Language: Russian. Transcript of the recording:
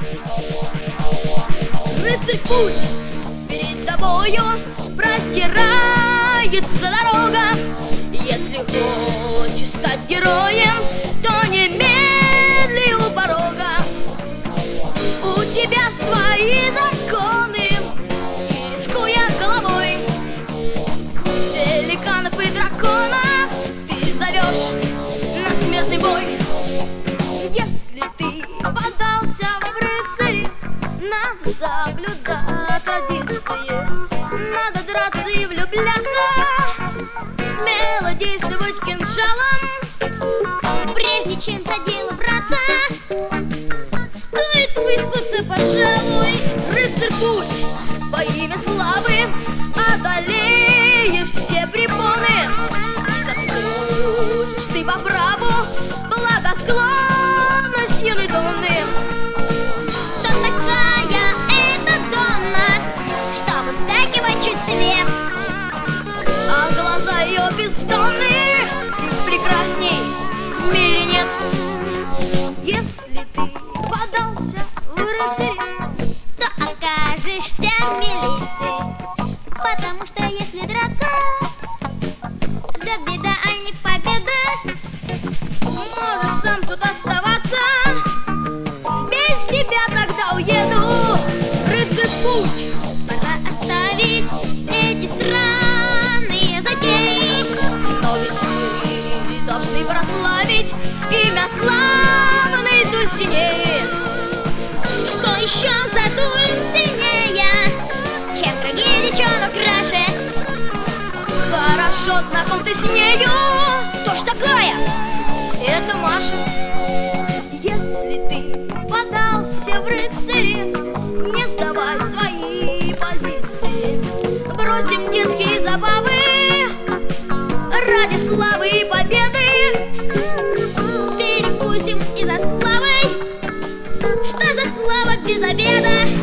Рыцарь, путь перед тобою простирается дорога. Если хочешь стать героем, то немедли у порога. У тебя свои законы, и рискуя головой, великанов и драконов ты зовешь на смертный бой. Если ты подался в рыцари, надо соблюдать традиции, надо драться и влюбляться, смело действовать кинжалом. Прежде чем за дело браться, стоит выспаться, пожалуй. Рыцарь, путь во имя славы одолеешь все препоны. Заслужишь ты по праву благосклонность юной Донны. Кто такая эта Донна, чтобы вскакивать чуть свет? А глаза ее бездонные, их прекрасней в мире нет. Если ты подался в рыцари, то окажешься в милиции, потому что если драться, ждет беда, а не победа. можешь сам тут оставаться, без тебя тогда уеду. Рыцарь, путь Пора оставить эти странные затеи, но ведь мы должны прославить имя славной Дульсинеи. что еще за Дуль сильнее, чем другие девчонок краше. Хорошо знаком ты с нею. Кто ж такая? Это Маша. Если ты подался в рыцари, не сдавай свои позиции. Бросим детские забавы ради славы и победы. Перекусим и за славой. Что за слава без обеда?